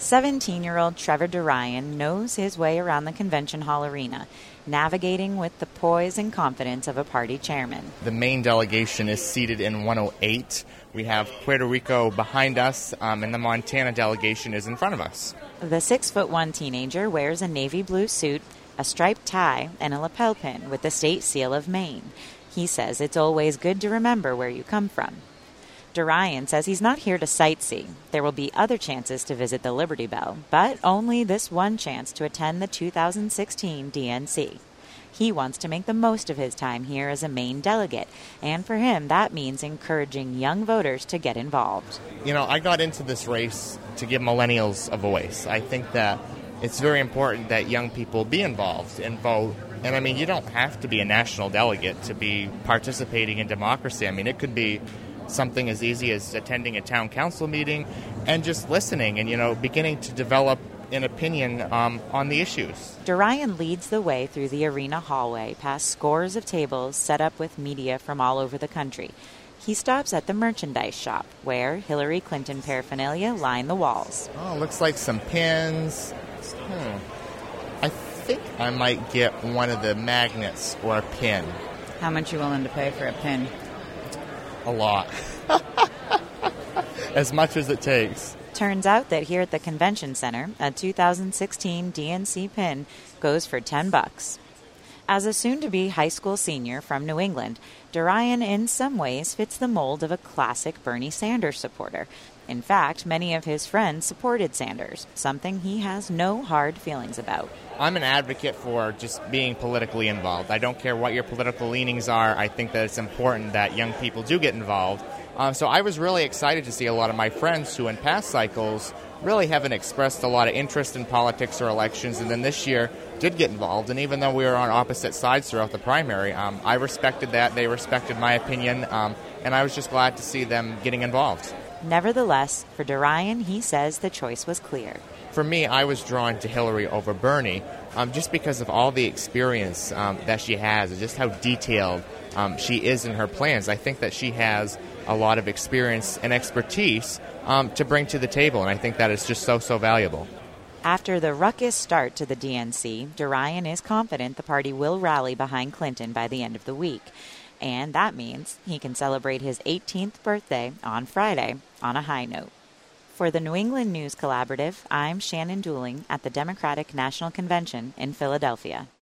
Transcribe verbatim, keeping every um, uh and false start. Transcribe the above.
seventeen-year-old Trevor DeRyan knows his way around the convention hall arena, navigating with the poise and confidence of a party chairman. The main delegation is seated in one oh eight. We have Puerto Rico behind us, um, and the Montana delegation is in front of us. The six-foot-one teenager wears a navy blue suit, a striped tie, and a lapel pin with the state seal of Maine. He says it's always good to remember where you come from. DeRyan says he's not here to sightsee. There will be other chances to visit the Liberty Bell, but only this one chance to attend the two thousand sixteen D N C. He wants to make the most of his time here as a Maine delegate, and for him, that means encouraging young voters to get involved. You know, I got into this race to give millennials a voice. I think that it's very important that young people be involved and vote. And, I mean, you don't have to be a national delegate to be participating in democracy. I mean, it could be something as easy as attending a town council meeting and just listening and, you know, beginning to develop an opinion um, on the issues. DeRyan leads the way through the arena hallway, past scores of tables set up with media from all over the country. He stops at the merchandise shop, where Hillary Clinton paraphernalia line the walls. Oh, looks like some pins. Hmm. I think I might get one of the magnets or a pin. How much are you willing to pay for a pin? A lot. As much as it takes. Turns out that here at the convention center, a two thousand sixteen D N C pin goes for ten bucks. As a soon-to-be high school senior from New England, DeRyan in some ways fits the mold of a classic Bernie Sanders supporter. In fact, many of his friends supported Sanders, something he has no hard feelings about. I'm an advocate for just being politically involved. I don't care what your political leanings are. I think that it's important that young people do get involved. Um, so I was really excited to see a lot of my friends who in past cycles really haven't expressed a lot of interest in politics or elections, and then this year did get involved. And even though we were on opposite sides throughout the primary, um, I respected that. They respected my opinion, um, and I was just glad to see them getting involved. Nevertheless, for DeRyan, he says the choice was clear. For me, I was drawn to Hillary over Bernie um, just because of all the experience um, that she has and just how detailed um, she is in her plans. I think that she has a lot of experience and expertise um, to bring to the table, and I think that is just so, so valuable. After the ruckus start to the D N C, DeRyan is confident the party will rally behind Clinton by the end of the week. And that means he can celebrate his eighteenth birthday on Friday on a high note. For the New England News Collaborative, I'm Shannon Dooling at the Democratic National Convention in Philadelphia.